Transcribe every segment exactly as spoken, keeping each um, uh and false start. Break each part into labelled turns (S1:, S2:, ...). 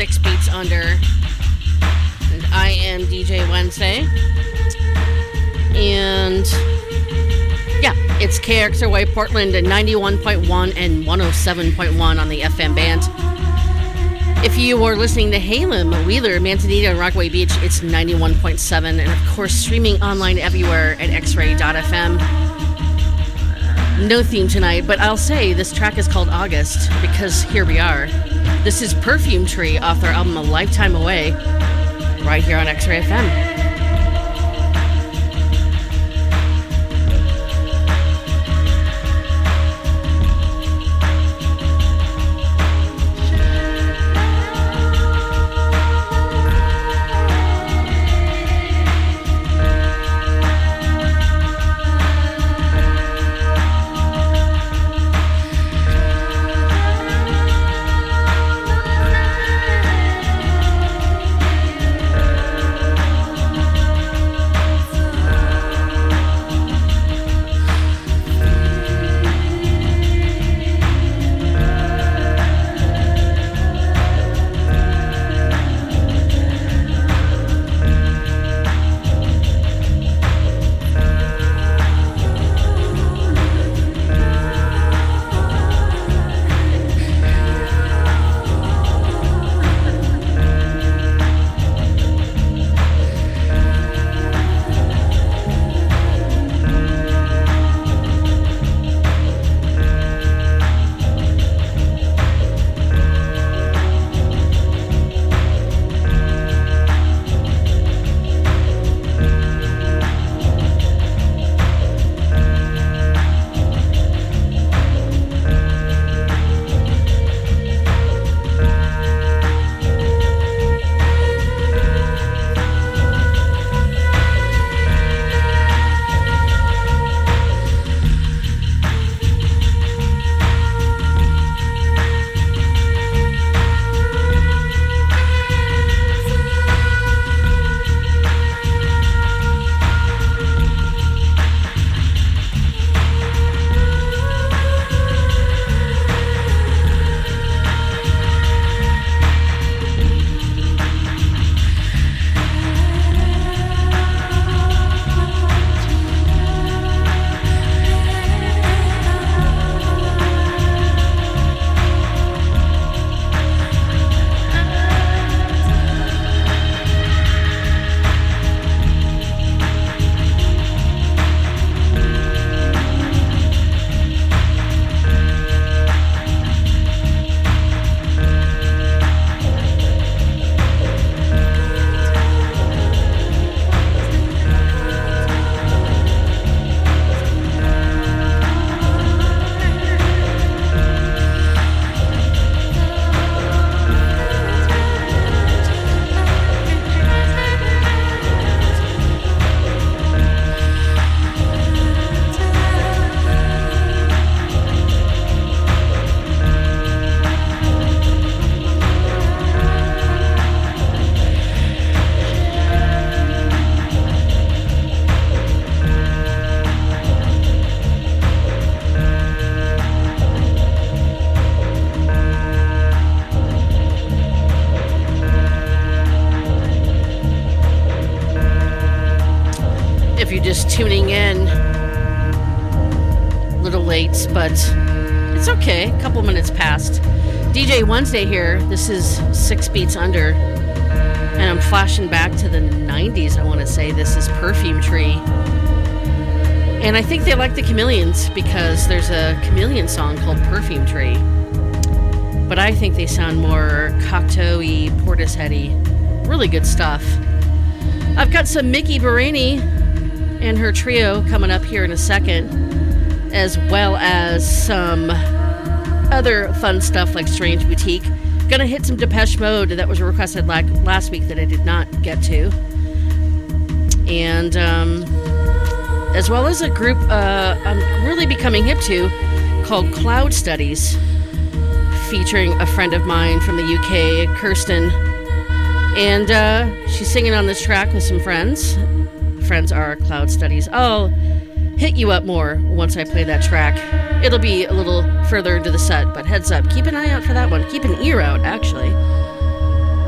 S1: Six Beats Under. And I am D J Wednesday. And yeah, it's K X R Y Portland at ninety-one point one and one oh seven point one on the F M band. If you are listening to Halem, Wheeler, Manzanita, and Rockaway Beach, it's ninety-one point seven. And of course, streaming online everywhere at x ray dot f m. No theme tonight, but I'll say this track is called August because here we are. This is Perfume Tree off their album A Lifetime Away, right here on X-Ray F M. Tuning in a little late, but it's okay. A couple minutes past. D J Wednesday here. This is Six Beats Under, and I'm flashing back to the nineties. I want to say this is Perfume Tree, and I think they like the Chameleons because there's a Chameleon song called Perfume Tree, but I think they sound more Cocteau-y, Portishead-y. Really good stuff. I've got some Mickey Bahraini and her trio coming up here in a second, as well as some other fun stuff like Strange Boutique. Gonna hit some Depeche Mode that was requested like last week that I did not get to. And um, as well as a group uh, I'm really becoming hip to called Cloud Studies, featuring a friend of mine from the U K, Kirsten. And uh, she's singing on this track with some friends. Friends are Cloud Studies. I'll hit you up more once I play that track. It'll be a little further into the set, but heads up, keep an eye out for that one. Keep an ear out, actually.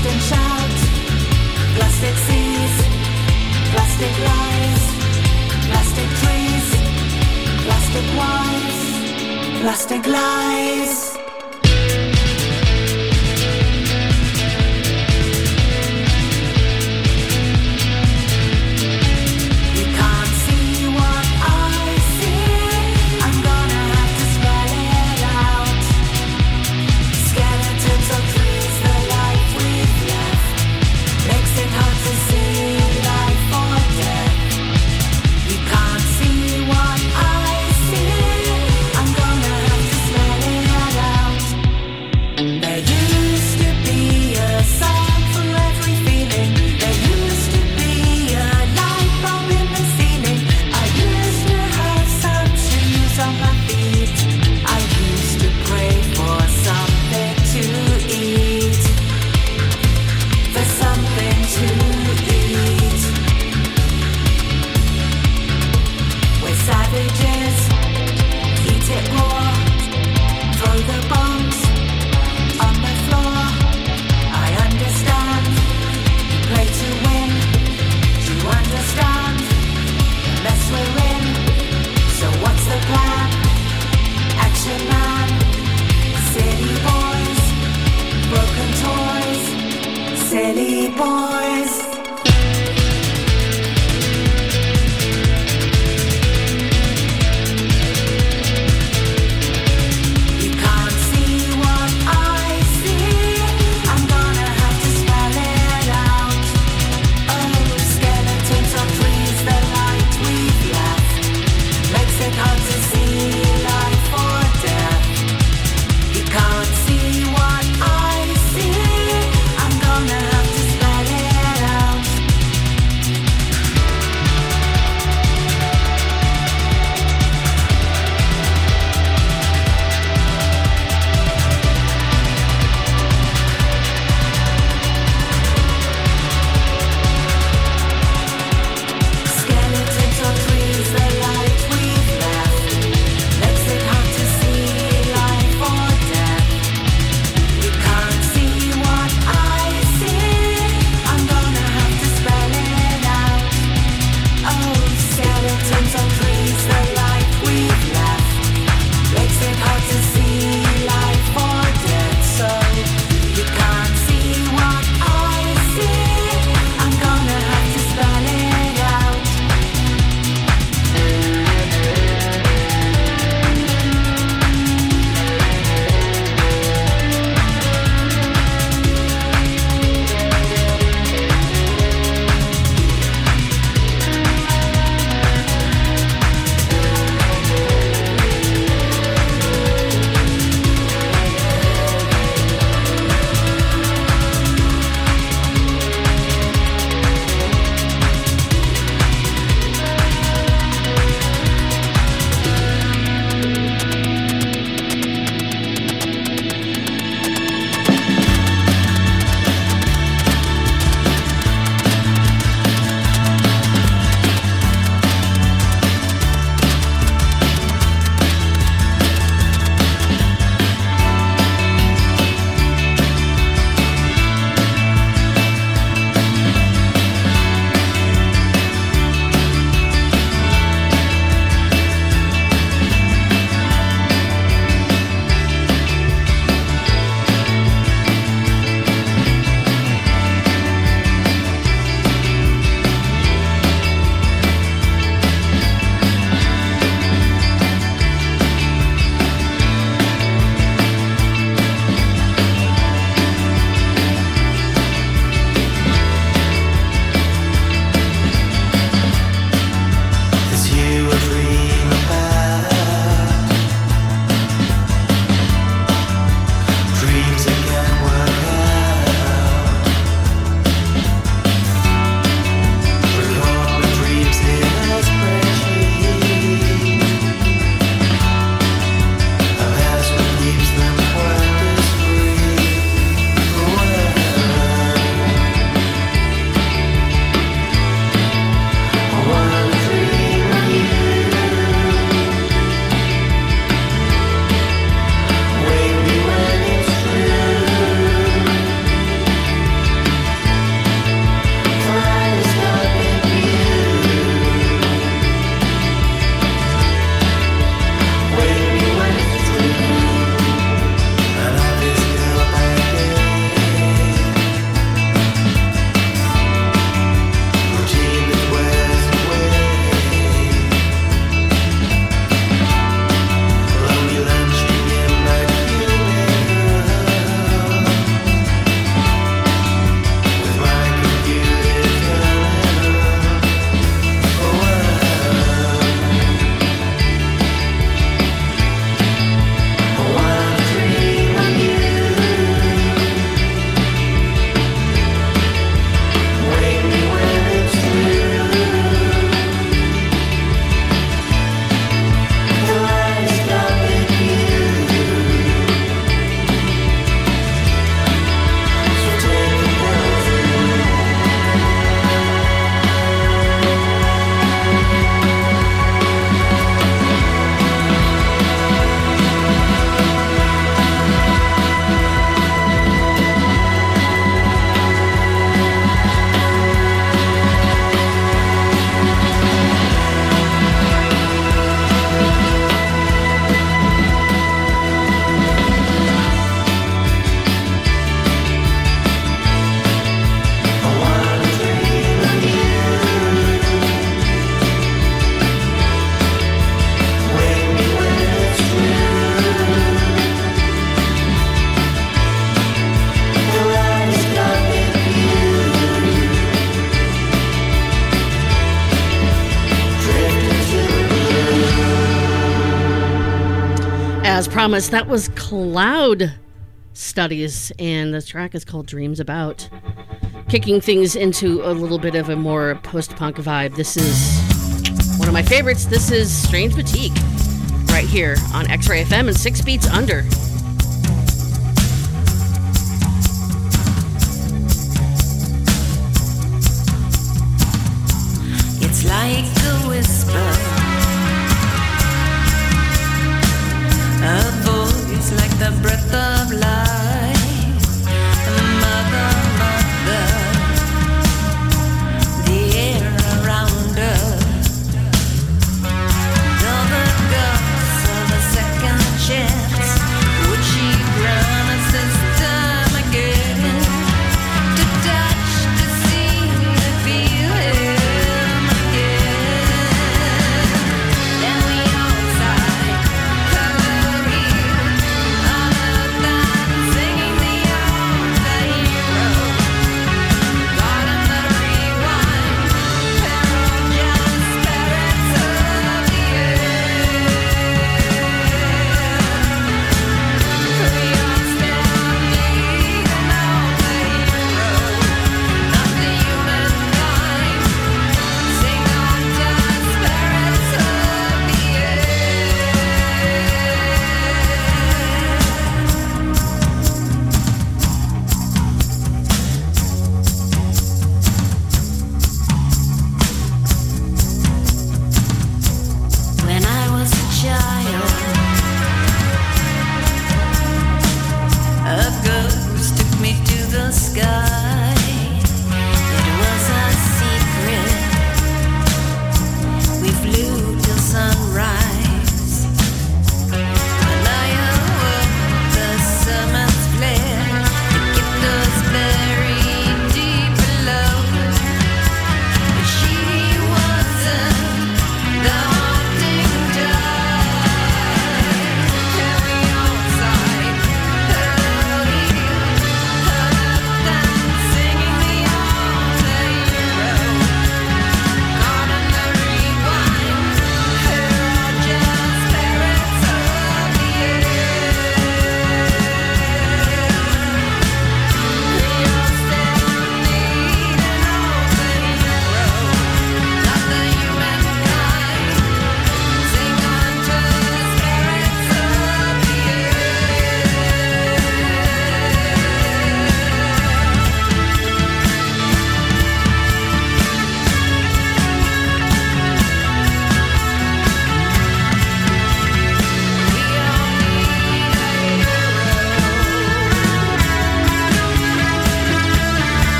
S2: Plastic lies.
S3: See what I see, I'm gonna have to spell it out.
S1: promised, that was Cloud Studies, and the track is called Dreams About. Kicking things into a little bit of a more post-punk vibe. This is one of my favorites. This is Strange Boutique, right here on X-Ray F M and Six Beats Under.
S2: It's like a whisper, a voice like the breath of life, and the mother, mother, the air around her, all the ghosts of a second chance. Would she promise this time again to touch, to see, to feel him again?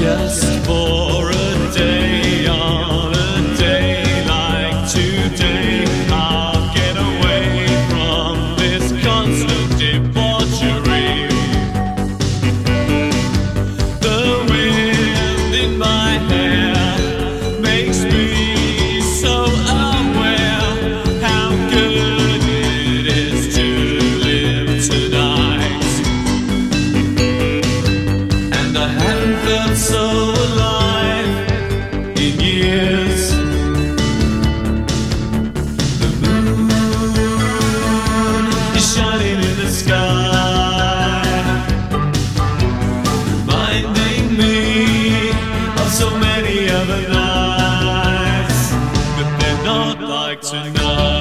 S3: just for a day, on a day like today, I'll get away from this constant debauchery. The wind in my hair makes me so aware how good it is to live tonight. And I haven't felt so alive in years. The moon is shining in the sky, reminding me of so many other nights, but they're not like tonight.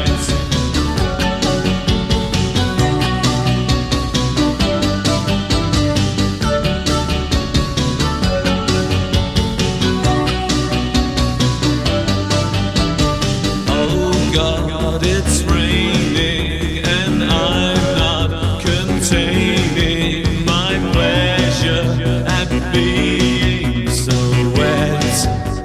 S3: Oh God, it's raining and I'm not containing my pleasure at being so wet.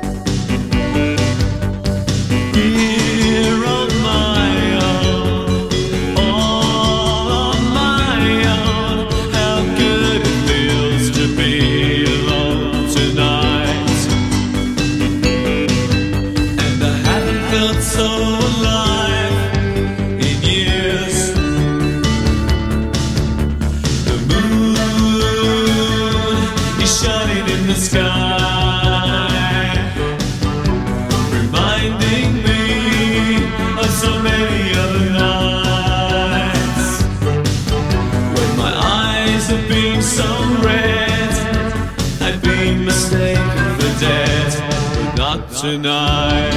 S3: Here on my own, all on my own, how good it feels to be alone tonight. And I haven't felt so alive in years. The moon is shining in the sky, reminding me of so many other nights, when my eyes have been so red, I've been mistaken for dead, but not tonight.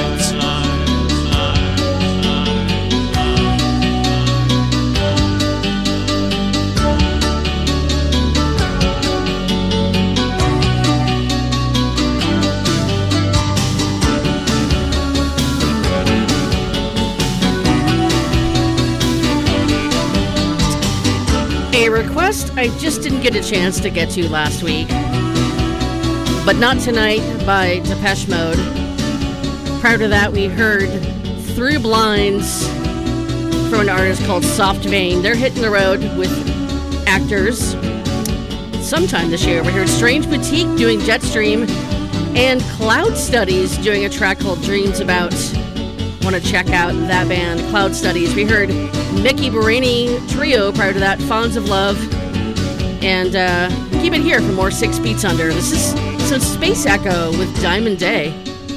S1: A request I just didn't get a chance to get to last week, but Not Tonight by Depeche Mode. Prior to that, we heard Through Blinds from an artist called Soft Vein. They're hitting the road with actors sometime this year. We heard Strange Boutique doing Jetstream, and Cloud Studies doing a track called Dreams About. Want to check out that band, Cloud Studies. We heard Mickey Barini Trio prior to that, Fawns of Love. And uh, keep it here for more Six Beats Under. This is some Space Echo with Diamond Day.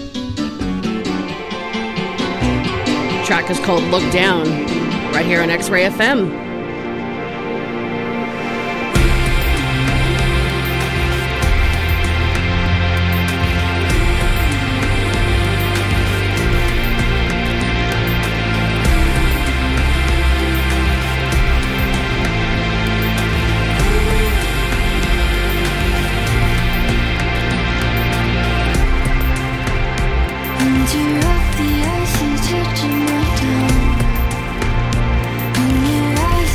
S1: Track is called Look Down, right here on X-Ray F M.
S2: Under up the icy touch of my tongue. When your eyes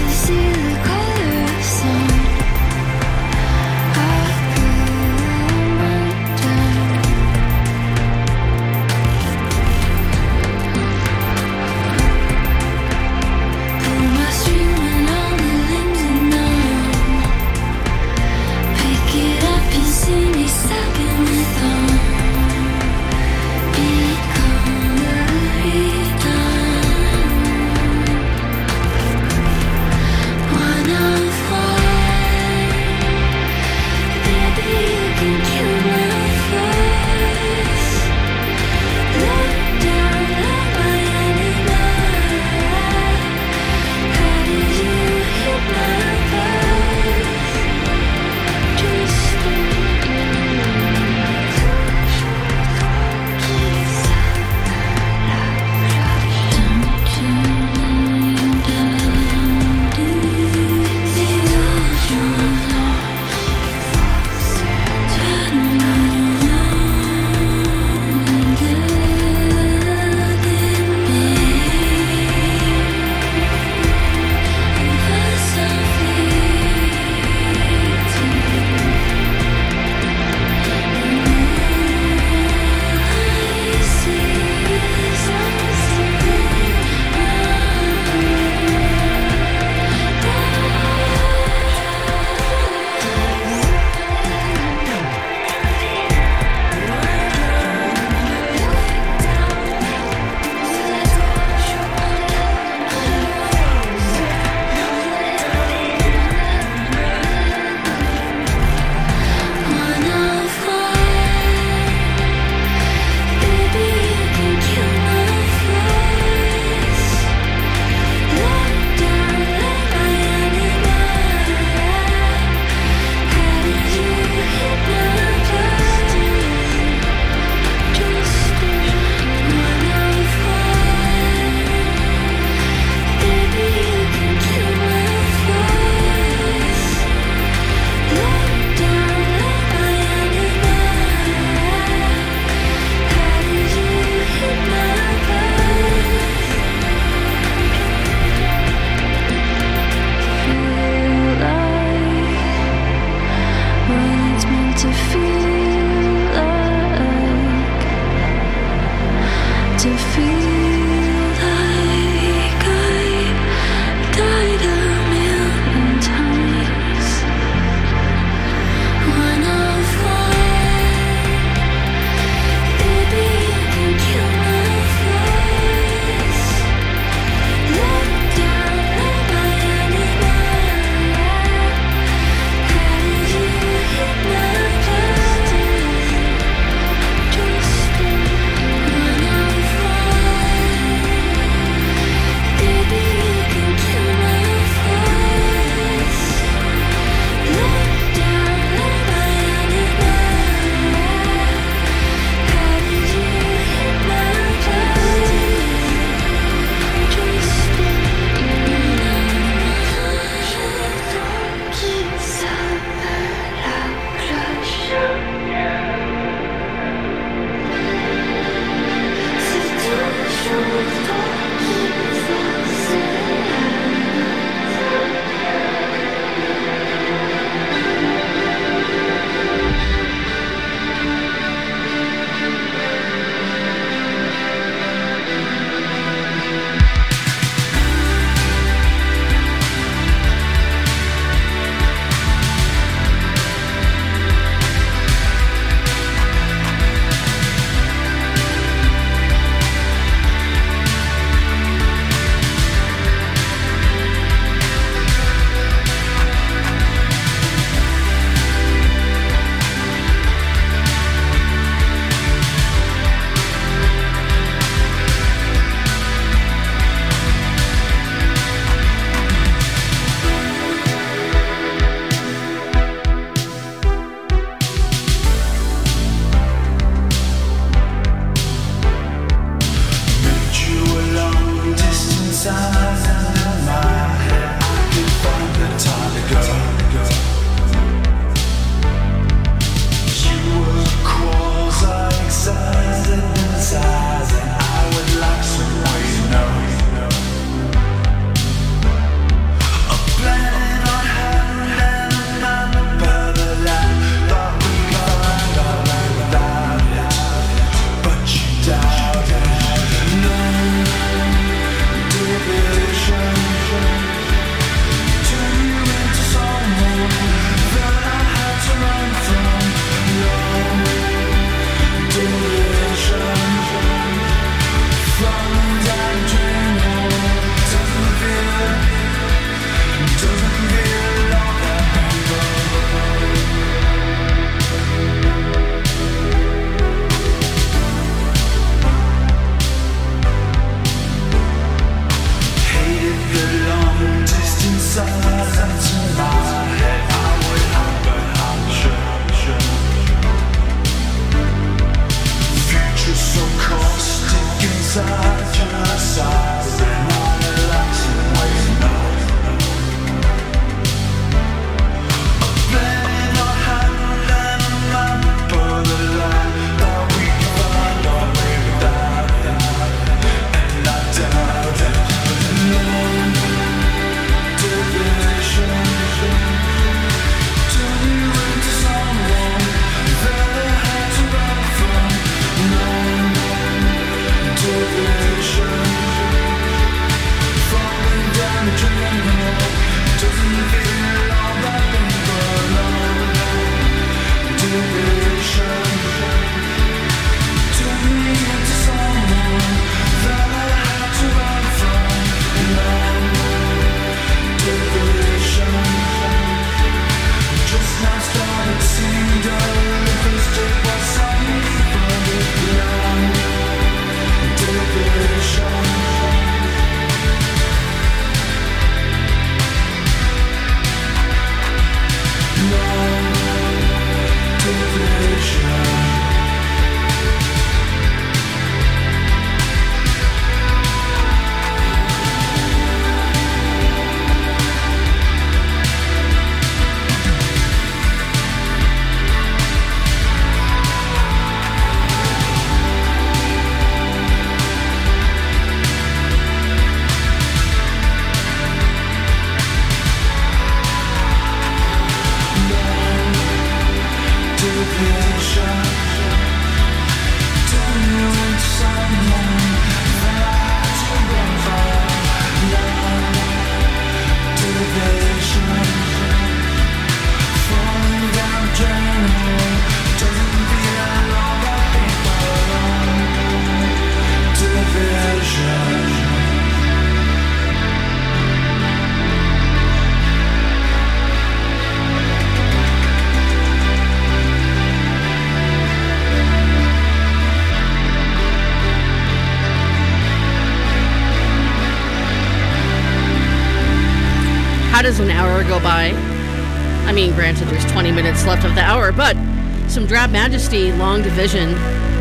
S1: How does an hour go by? I mean, granted, there's twenty minutes left of the hour, but some Drab Majesty, Long Division.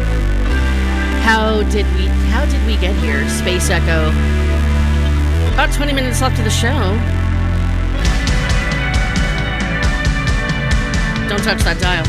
S1: How did we, how did we get here? Space Echo. About twenty minutes left of the show. Don't touch that dial.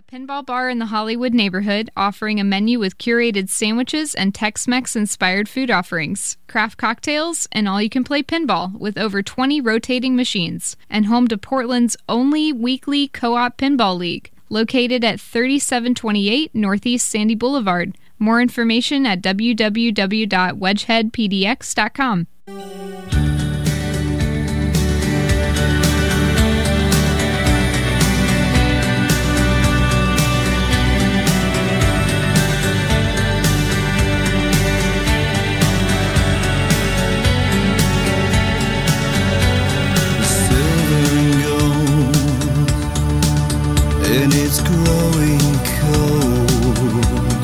S4: pinball bar in the Hollywood neighborhood, offering a menu with curated sandwiches and Tex-Mex inspired food offerings, craft cocktails, and all-you-can-play pinball with over twenty rotating machines, and home to Portland's only weekly co-op pinball league, located at thirty-seven twenty-eight Northeast Sandy Boulevard. More information at w w w dot wedgehead p d x dot com.
S3: And it's growing cold.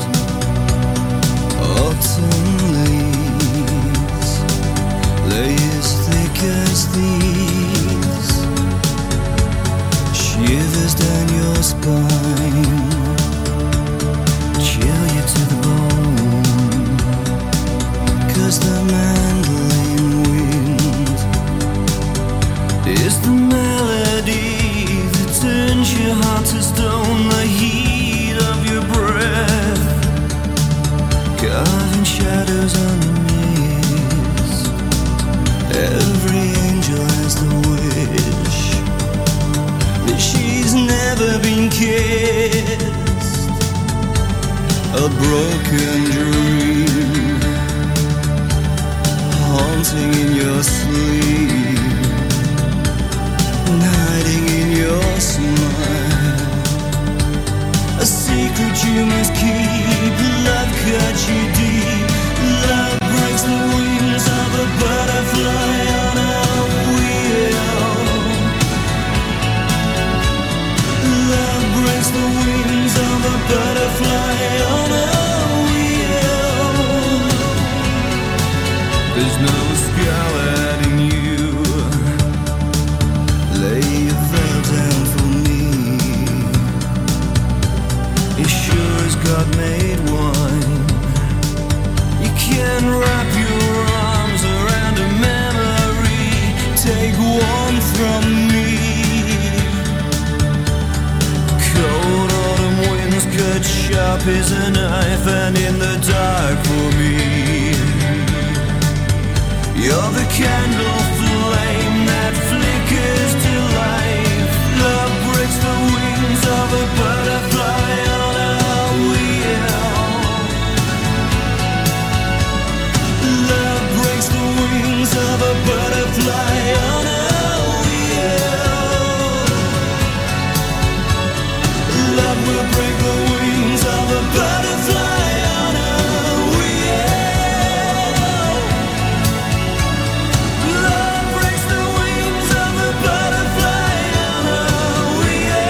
S3: Autumn leaves lay as thick as these. Shivers down your spine, chill you to the bone. 'Cause the mandolin wind is the melody turns your heart to stone, the heat of your breath, carving shadows on the mist. Every angel has the wish that she's never been kissed. A broken dream haunting in your sleep, hiding in your smile. A secret you must keep. Love cuts you deep. Love breaks the wings of a butterfly on a wheel. Love breaks the wings of a butterfly on a wheel. There's no scarlet in you. Lay your veil down for me. As sure as God made wine, you can wrap your arms around a memory. Take one from me. Cold autumn winds cut sharp as a knife, and in the dark for me, you're the candle flame that flickers to life. Love breaks the wings of a butterfly on a wheel. Love breaks the wings of a butterfly on a wheel. Love will break the wings of a butterfly on a wheel. Love breaks the wings of a butterfly on a wheel.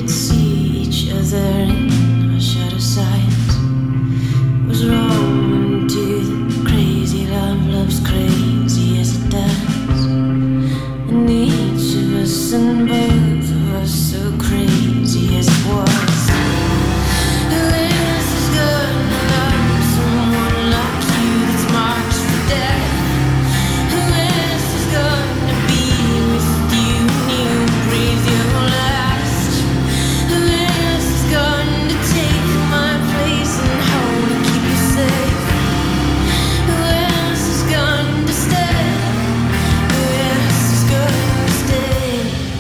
S2: could see each other in our shadow sides. Was wrong into the crazy love, love's crazy as it does. And each of us and both of us so crazy as it was. Who else is gonna love someone like you that's marked for death? Who else is gonna be with you when you breathe your last? Who else is gonna take my place and hold and keep you safe? Who else is gonna stay? Who else is gonna stay?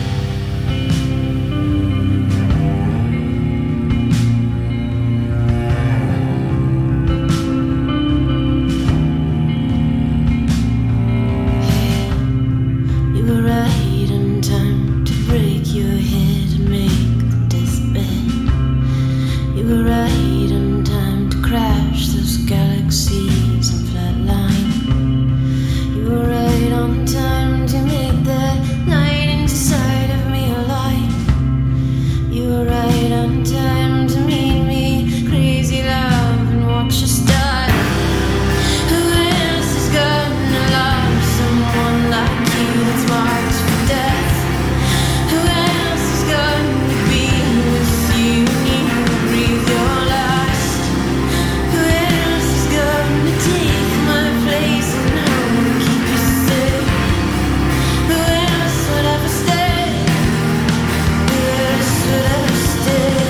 S2: You were right on time to break your head and make the deathbed. You were right on time to crash those galaxies and flatline. You were right on time to make that light inside of me alive. You were right on time to meet me, crazy love, and watch us die. Who else is gonna love someone like you that's marked for death? Who else is gonna be with you when you breathe your last? Who else is gonna take my place and hold and keep you safe? Who else would ever stay? Who else would ever stay?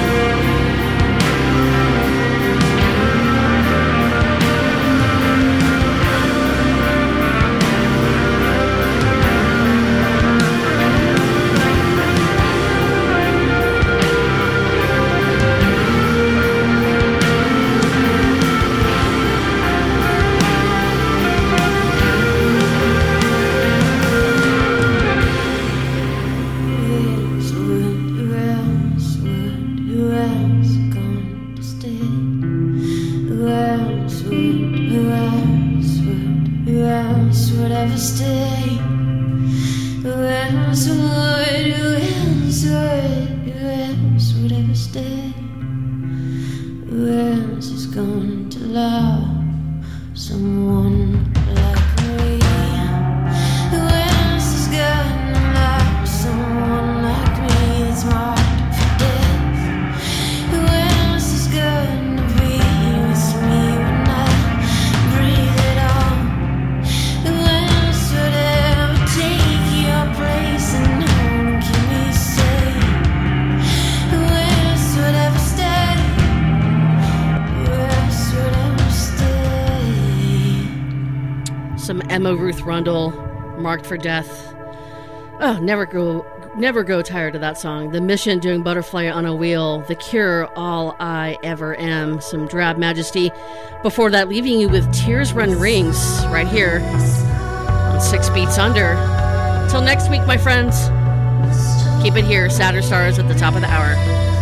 S2: Who else would, who else would, who else going to stay? Who else would, who else would, who else would ever stay? Who else would, who else would, who else would ever stay? Who else is going to love someone like me? Who else is gonna love someone like me that's marked for death? Who else is gonna be with me when I breathe it all? Who else would ever take your place and hold and keep me safe? Who else would ever stay? Who else would ever stay?
S1: Some Emma Ruth Rundle, Marked for Death. Oh, never go, never grow tired of that song. The Mission doing Butterfly on a Wheel. The Cure, All I Ever Am. Some Drab Majesty. Before that, leaving you with Tears Run Rings right here on Six Beats Under. Till next week, my friends. Keep it here. Sadder Stars at the top of the hour.